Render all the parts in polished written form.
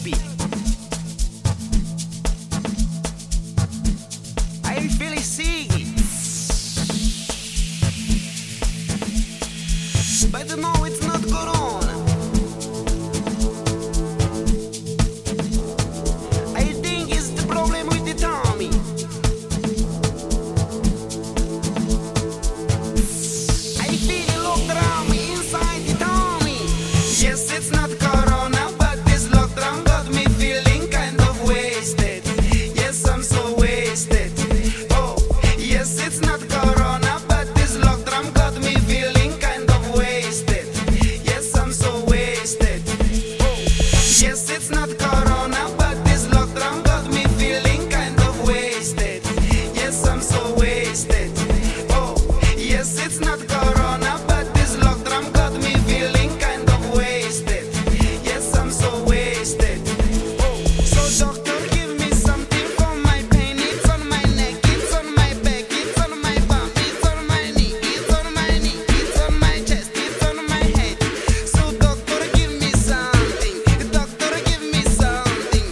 happy. I feel sick, but no, it's not corona. I think it's the problem with the tummy. I feel a locked drum inside the tummy. Yes, it's not corona, but this locked drum got me feeling kind of wasted. Yes, I'm so wasted. Oh, yes, it's not corona, but this locked drum got me feeling kind of wasted. Yes, I'm so wasted. Oh, yes, it's not corona, but this locked drum got me feeling kind of wasted. Yes, I'm so wasted. Oh, yes, it's not corona, but this locked drum got me feeling kind of wasted. Yes, I'm so wasted. Oh, so doctor, give me something for my pain. It's on my neck, it's on my back, it's on my bum, it's on my knee, it's on my knee, it's on my chest, it's on my head. So doctor, give me something. Doctor, give me something.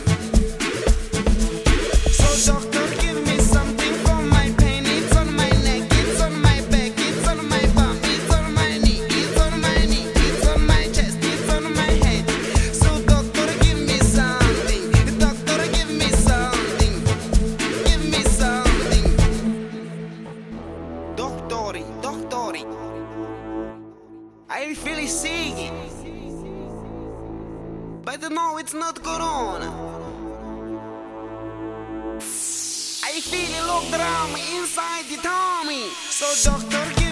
So doctor, give me something for my pain. It's on my neck, it's on my back, it's on my bum, it's on my knee, it's on my knee, it's on my chest, it's on my head. So doctor, give me something. Doctor, give me something. Give me something. Doctori, I feel sick, but no, it's not corona. I feel a locked drum inside the tummy. So doctor,